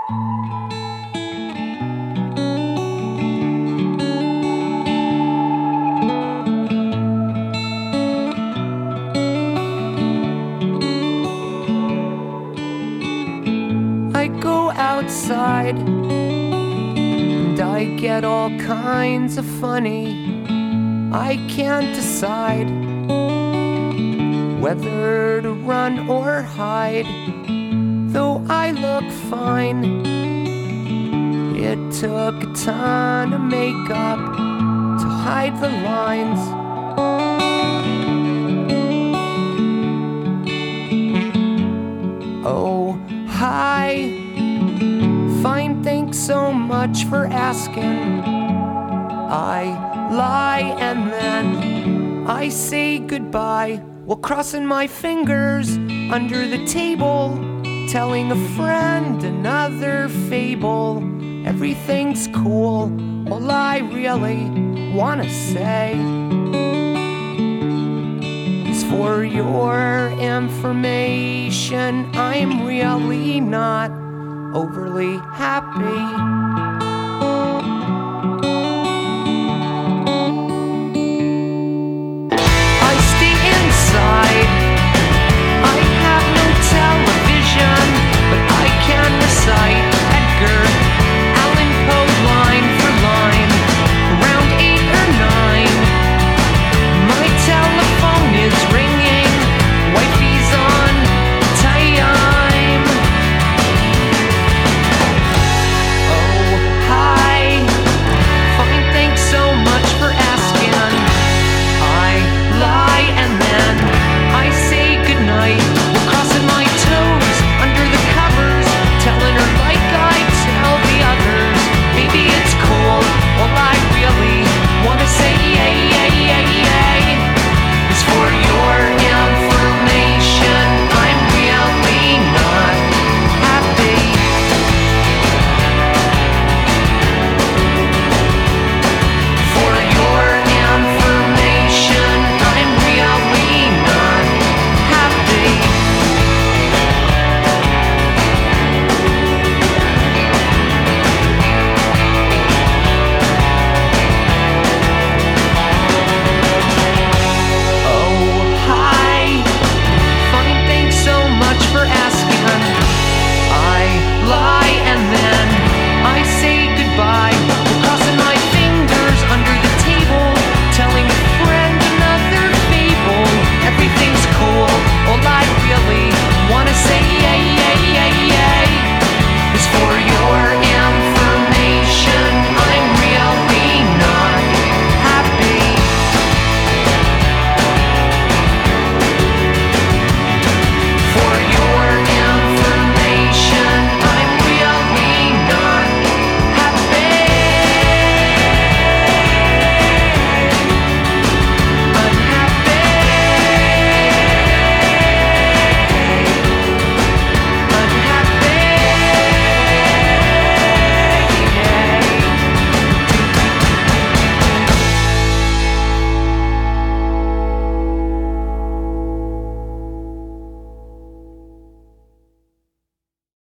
I go outside and I get all kinds of funny. I can't decide whether to run or hide. Though I look fine, it took a ton of makeup to hide the lines. Oh, hi. Fine, thanks so much for asking. I lie and then I say goodbye while crossing my fingers under the table, telling a friend another fable. Everything's cool. All I really wanna say is, for your information, I'm really not overly happy.